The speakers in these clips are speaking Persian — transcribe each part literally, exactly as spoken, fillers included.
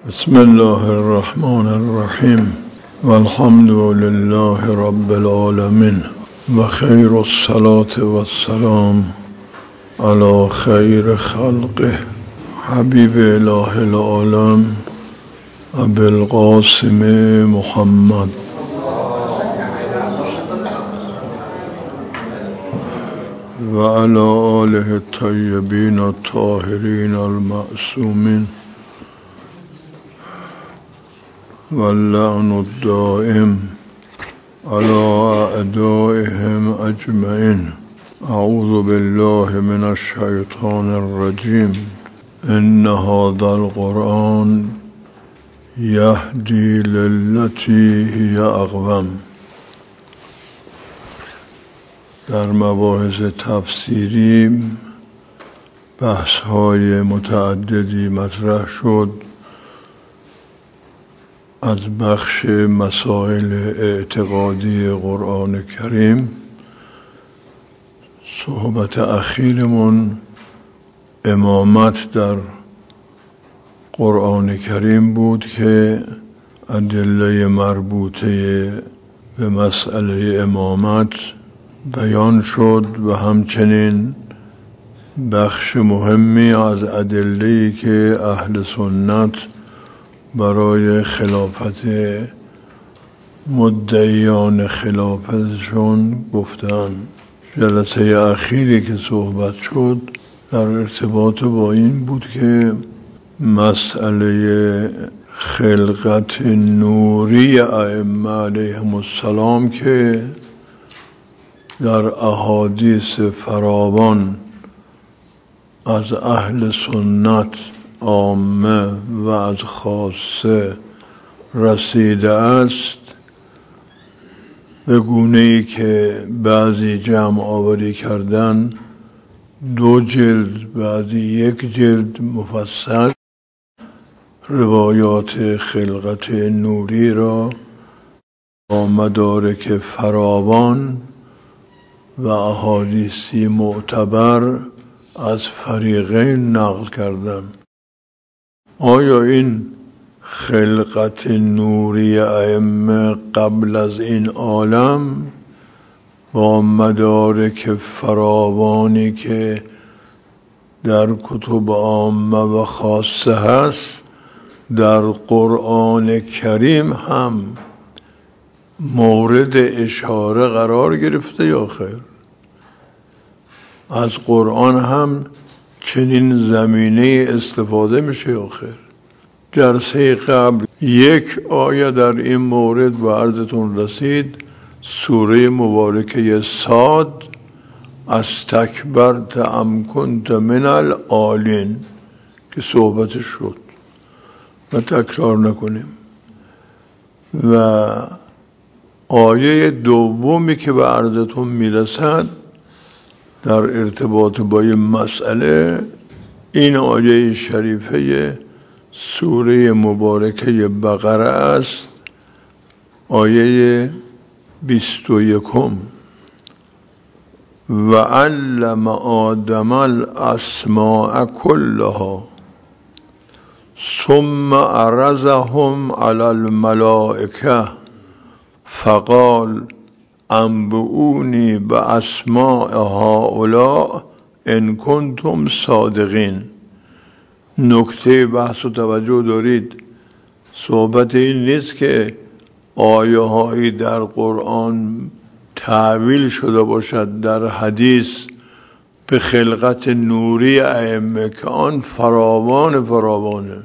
بسم الله الرحمن الرحیم والحمد لله رب العالمین و خیر الصلاة و السلام علی خیر خلقه حبیب اله العالم ابی القاسم محمد و علی آله الطیبین الطاهرین المعصومین واللعن الدائم على أعدائهم أجمعين. أعوذ بالله من الشيطان الرجيم. إن هذا القرآن يهدي للتي هي أقوم. در مباحث تفسیری بحث‌های متعددی مطرح شد از بخش مسائل اعتقادی قرآن کریم. صحبت اخیرمون امامت در قرآن کریم بود که ادله مربوطه به مسئله امامت بیان شد و همچنین بخش مهمی از ادله‌ای که اهل سنت برای خلافت مدعیان خلافتشون گفتن. جلسه اخیری که صحبت شد در ارتباط با این بود که مسئله خلقت نوری ائمه علیهم السلام که در احادیث فراوان از اهل سنت عامه و از خاصه رسیده است، به گونه‌ای که بعضی جمع آوری کردن دو جلد، بعضی یک جلد مفصل روایات خلقت نوری را با مدارک فراوان و احادیثی معتبر از فریقین نقل کردن. آیا این خلقت نوری ائمه قبل از این عالم با مدارک فراوانی که در کتب عامه و خاصه هست در قرآن کریم هم مورد اشاره قرار گرفته یا خیر؟ از قرآن هم چنین زمینه استفاده میشه یا خیر؟ جلسه قبل یک آیه در این مورد به عرضتون رسید، سوره مبارکه صاد، استکبرت ام کنت من العالین، که صحبتش شد و تکرار نکنیم. و آیه دومی که به عرضتون میرسد در ارتباط با این مسئله این آیه شریفه سوره مبارکه بقره است، آیه بیست و یکم. و علم آدم الاسماء کلها ثم عرضهم علی الملائکه فقال انبئونی باسماء هؤلاء ان کنتم صادقین. نکته بحث و توجه دارید، صحبت این نیست که آیه هایی در قرآن تعویل شده باشد در حدیث به خلقت نوری ائمه که آن فراوان فراوانه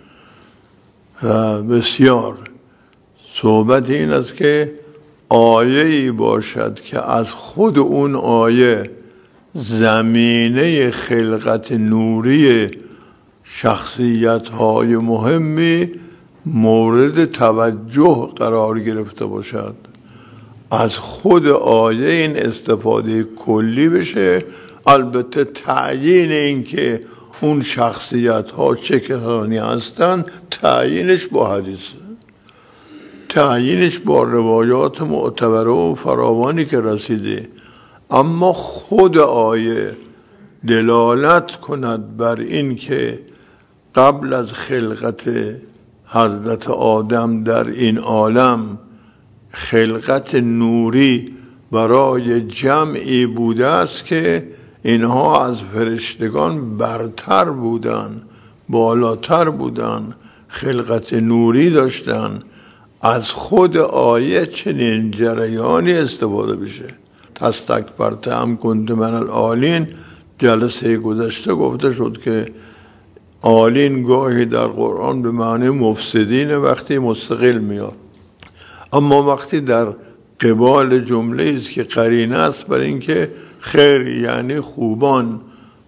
و بسیار. صحبت این است که آیه‌ای باشد که از خود اون آیه زمینه خلقت نوری شخصیت‌های مهمی مورد توجه قرار گرفته باشد، از خود آیه این استفاده کلی بشه. البته تعیین این که اون شخصیت‌ها چه کسانی هستند تعیینش با حدیثه، تعیینش با روایات معتبره و فراوانی که رسیده، اما خود آیه دلالت کند بر این که قبل از خلقت حضرت آدم در این عالم خلقت نوری برای جمعی بوده است که اینها از فرشتگان برتر بودن، بالاتر بودن، خلقت نوری داشتن. از خود آیه چنین جریانی استفاده بشه. تستکبرت ام کنت من العالین، جلسه گذشته گفته شد که عالین گاهی در قرآن به معنی مفسدین وقتی مستقل میاد، اما وقتی در قبال جمله است که قرینه است بر اینکه خیر یعنی خوبان،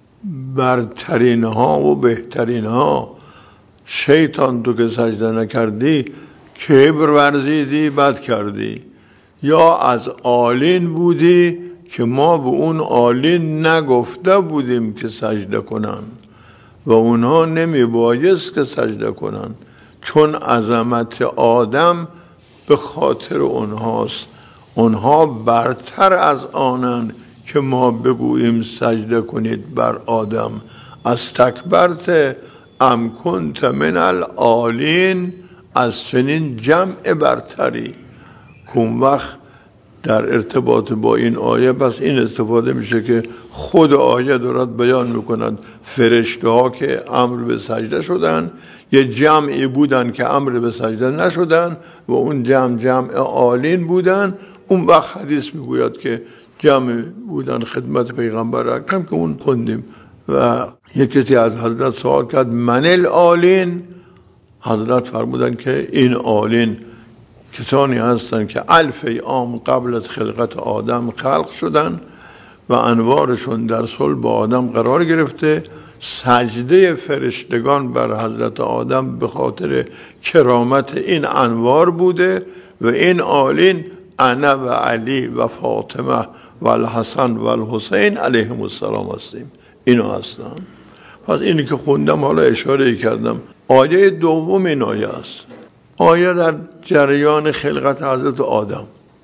برترین ها و بهترین ها. شیطان تو که سجده نکردی کبر ورزیدی، بد کردی، یا از عالین بودی که ما به اون عالین نگفته بودیم که سجده کنن و اونها نمی بایست که سجده کنن، چون عظمت آدم به خاطر اونهاست. اونها برتر از آنن که ما بگوییم سجده کنید بر آدم. از تکبرت ام کنت من العالین، از چنین جمع برتری. کم وقت در ارتباط با این آیه پس این استفاده میشه که خود آیه دارد بیان میکند فرشته ها که امر به سجده شدن یه جمعی بودن که امر به سجده نشدن و اون جمع جمع عالین بودن. اون وقت حدیث میگوید که جمع بودن خدمت پیغمبر اکرم که اون خوندیم و یک کسی از حضرت سوال کرد من العالین، حضرت فرمودن که این عالین کسانی هستند که الف عام قبل از خلقت آدم خلق شدن و انوارشون در صلب آدم قرار گرفته. سجده فرشتگان بر حضرت آدم به خاطر کرامت این انوار بوده و این عالین انا و علی و فاطمه و الحسن و الحسین علیهم السلام هستیم. اینا هستن. پس اینی که خوندم حالا اشاره کردم. آیه دوم این آیه است. آیه در جریان خلقت حضرت آدم.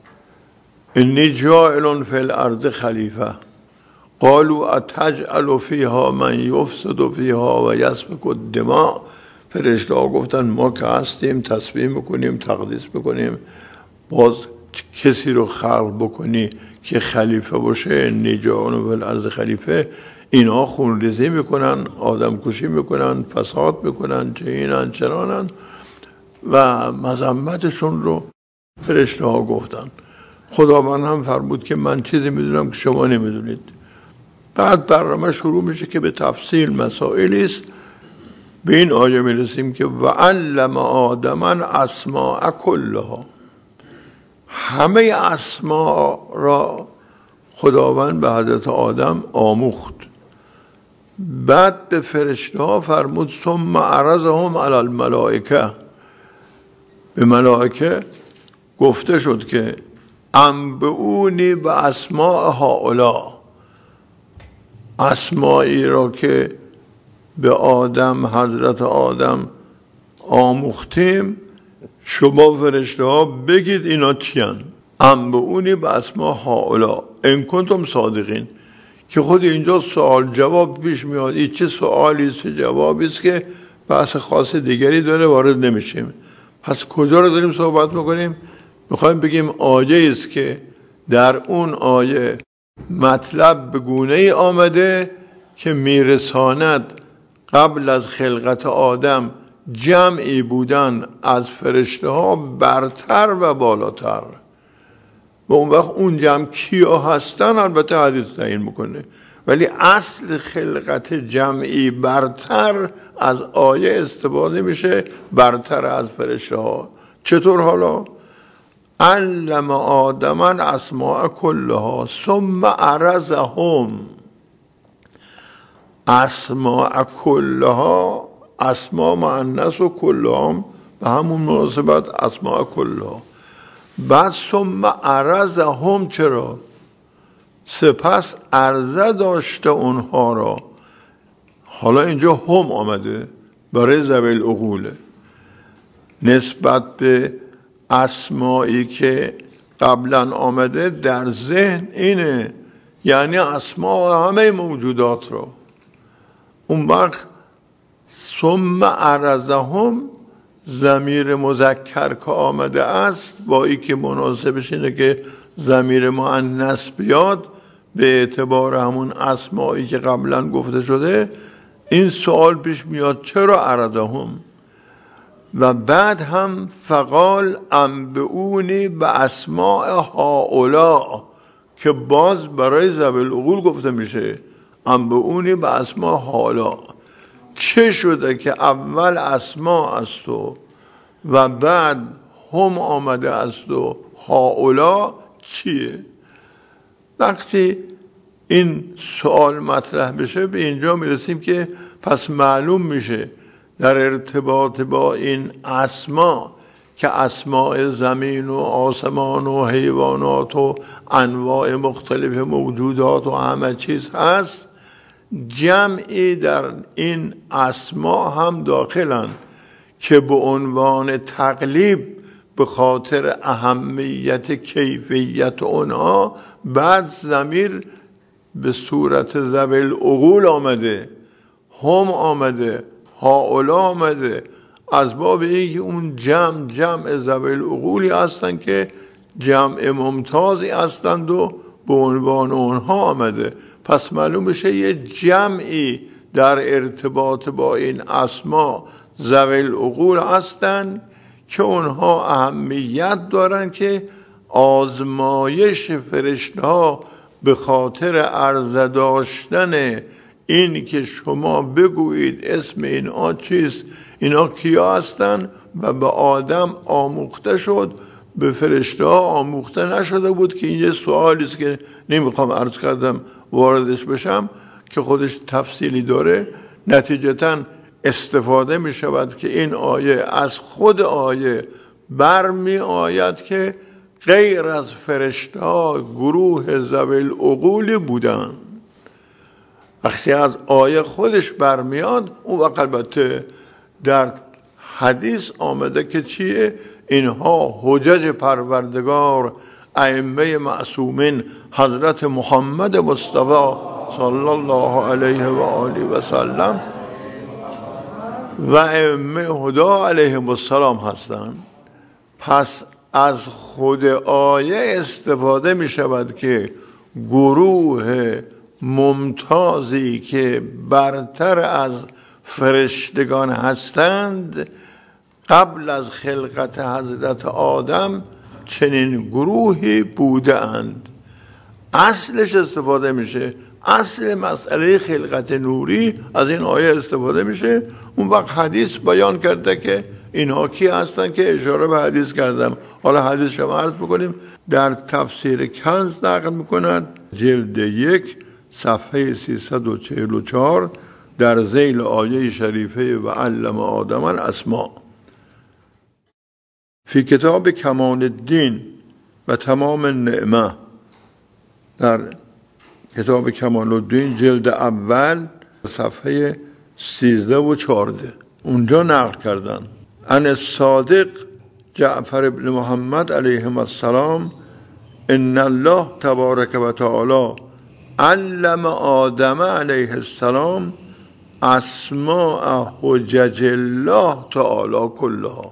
انی جاعل فی الارض خلیفه قالوا اتجعل فیها من یفسد فیها و یسفک الدماء. فرشته ها گفتن ما که هستیم تسبیح میکنیم، تقدیس میکنیم، باز کسی رو خلق بکنی که خلیفه باشه، انی جاعل فی الارض خلیفه. اینها خونریزی میکنن، آدم کشی میکنن، فساد میکنن، چه اینن چرانن و مذمتشون رو فرشته ها گفتن. خداوند هم فرمود که من چیزی میدونم که شما نمیدونید. بعد برنامه شروع میشه که به تفصیل مسائلی است. به این آیه میرسیم که و علم آدم اسماء کلها، همه اسماء را خداوند به حضرت آدم آموخت. بعد به فرشته ها فرمود ثم عرضهم علی الملائکه. به ملائکه گفته شد که انبئونی به اسماء هؤلاء، اسمایی را که به آدم حضرت آدم آموختیم شما فرشته ها بگید اینا چیان. انبئونی به اسماء هؤلاء ان کنتم صادقین. که خود اینجا سوال جواب پیش میاد. این چه سوالی است، چه جوابی است که بحث خاص دیگری داره، وارد نمیشیم. پس کجا رو داریم صحبت میکنیم؟ میخوایم بگیم آیه است که در اون آیه مطلب به گونه ای آمده که میرساند قبل از خلقت آدم جمعی بودن از فرشته ها برتر و بالاتر و اون وقت اون جمع کیا هستن البته حدیث تعیین میکنه، ولی اصل خلقت جمعی برتر از آیه استفاده میشه، برتر از فرشته ها. چطور حالا؟ علم آدم اسماء کلها ثم عرضهم. اسماء کلها، اسماء مؤنث و کلهم به همون مناسبت اسماء کلها. بعد ثم عرضهم، چرا؟ سپس عرضه داشته اونها را. حالا اینجا هم آمده برای ذوی العقول نسبت به اسمایی که قبلا آمده در ذهن اینه، یعنی اسماء همه موجودات را. اون وقت ثم عرضهم ضمیر مذکر که آمده است با ای که مناسبش اینه که ضمیر مؤنث بیاد به اعتبار همون اسمایی که قبلا گفته شده، این سوال پیش میاد چرا عرضهم؟ و بعد هم فقال انبئونی به اسماء هؤلاء که باز برای ذوی العقول گفته میشه، انبئونی به اسماء هؤلاء. چه شده که اول اسماء است و و بعد هم آمده است و هؤلاء چیه؟ وقتی این سوال مطرح بشه به اینجا میرسیم که پس معلوم میشه در ارتباط با این اسما که اسماء زمین و آسمان و حیوانات و انواع مختلف موجودات و همه چیز هست، جمعی در این اسما هم داخلن که به عنوان تقلیب به خاطر اهمیت کیفیت اونها بعد ضمیر به صورت ذوی العقول آمده، هم آمده، هؤلاء آمده، از باب اینکه اون جمع جمع ذوی العقولی هستند که جمع ممتازی هستند و به عنوان اونها آمده. پس معلوم بشه یه جمعی در ارتباط با این اسما ذوی العقول هستند که اونها اهمیت دارن که آزمایش فرشته ها به خاطر عرضه داشتن این که شما بگویید اسم اینا چیست، اینا کیا هستن، و به آدم آموخته شد، به فرشته ها آموخته نشده بود که این یه سوالی است که نمیخوام عرض کردم واردش بشم که خودش تفصیلی داره. نتیجتاً استفاده می شود که این آیه از خود آیه برمی آید که غیر از فرشته ها گروه ذوی العقول بودن. وقتی از آیه خودش برمیاد اون وقت البته در حدیث آمده که چیه؟ اینها حجج پروردگار ائمه معصومین حضرت محمد مصطفی صلی الله علیه و آله و سلم و ائمه هدا علیهم السلام هستند. پس از خود آیه استفاده می شود که گروه ممتازی که برتر از فرشتگان هستند قبل از خلقت حضرت آدم چنین گروهی بوده اند. اصلش استفاده میشه، اصل مسئله خلقت نوری از این آیه استفاده میشه. اون وقت حدیث بیان کرده که اینها کی هستن که اشاره به حدیث کردم. حالا حدیث شما عرض بکنیم. در تفسیر کنز نقل میکند جلد یک صفحه سیصد و چهل و چهار در ذیل آیه شریفه و علم آدم الاسماء فی کتاب کمال الدین و تمام النعمه، در کتاب کمال الدین جلد اول صفحه سیزده و چارده اونجا نقل کردن ان الصادق جعفر ابن محمد علیه السلام ان الله تبارک و تعالی علم آدم علیه السلام اسماء حجج الله تعالی کلها،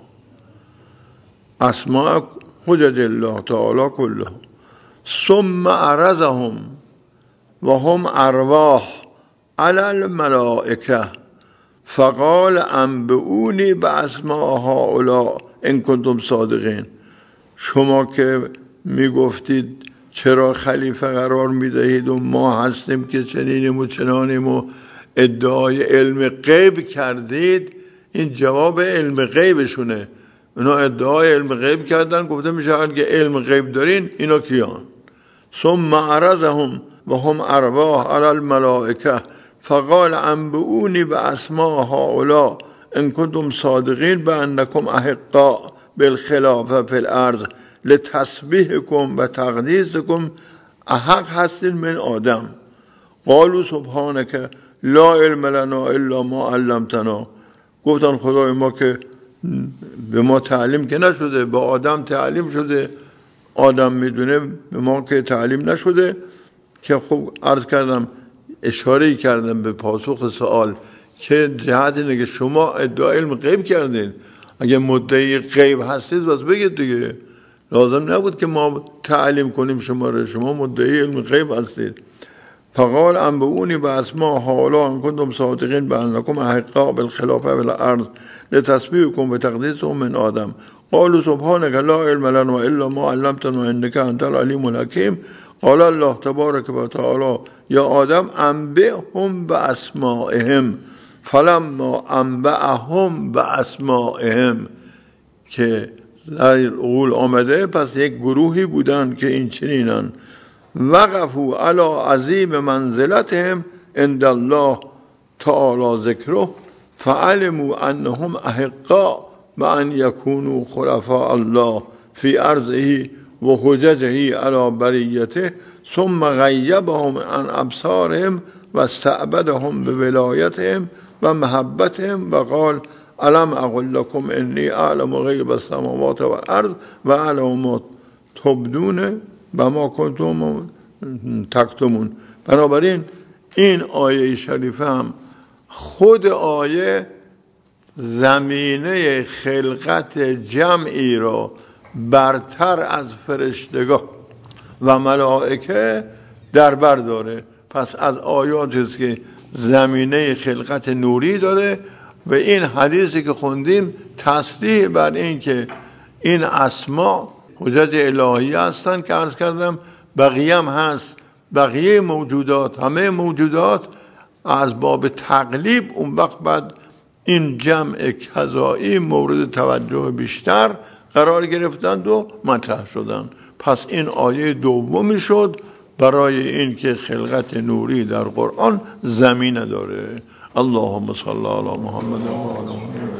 اسماء حجج الله تعالی کلها، ثم عرضهم و هم ارواح علی الملائکه فقال انبئونی باسماء هؤلاء ان کنتم صادقین. شما که میگفتید چرا خلیفه قرار میدهید و ما هستیم که چنینیم و چنانیم و ادعای علم غیب کردید، این جواب علم غیبشونه. اینا ادعای علم غیب کردن، گفته میشه که علم غیب دارین، اینا کیان؟ ثم عرضهم و هم ارواح علی الملائکه فقال انبئونی باسماء هؤلاء ان کنتم صادقین بانکم احقاء بالخلافه فی الارض لتسبیحکم و تقدیسکم، احق هستین من آدم. قالوا سبحانک لا علم لنا الا ما علمتنا. گفتن خدای ما که به ما تعلیم که نشده، به آدم تعلیم شده، آدم میدونه، به ما که تعلیم نشده. که خب عرض کردم، اشاره کردم به پاسخ سوال که جهت اینه که شما ادعای علم غیب کردین، اگه مدعی غیب هستید بس بگید دیگه، لازم نبود که ما تعلیم کنیم شما رو، شما مدعی علم غیب هستید. فقال انبئونی باسماء هؤلاء ان کنتم صادقین بانکم احقاء بالخلافه بالارض لتسبیحکم بتقدیسهم من آدم قالوا سبحانك لا علم لنا الا ما علمتنا انك انت العلیم الحکیم. قال الله تبارک و تعالی یا آدم انبئهم باسمائهم فلما انبأهم باسمائهم، که در قول آمده پس یک گروهی بودن که این چنینن وقفوا علی عظیم منزلتهم عند الله تعالی ذکره فعلموا انهم احقاء بان یکونوا خلفاء الله فی ارضه و حججه علی بریته ثم غیبهم عن ابصارهم و استعبدهم بولایتهم و محبتهم و قال الم اقل لكم انی اعلم غیب السماوات والارض و اعلم ما تبدون و ما کنتم تکتمون. بنابراین این آیه شریفه هم خود آیه زمینه خلقت جمعی را برتر از فرشتگان و ملائکه در بر داره. پس از آیاتی است که زمینه خلقت نوری داره و این حدیثی که خوندیم تصریح بر این که این اسما حجج الهی هستن که عرض کردم بقیه هم هست، بقیه موجودات همه موجودات از باب تقلیب اون وقت بعد این جمع کذایی مورد توجه بیشتر قرار گرفتند و مطرح شدند. پس این آیه دومی شد برای این که خلقت نوری در قرآن زمینه داره. اللهم صل علی محمد و آل محمد.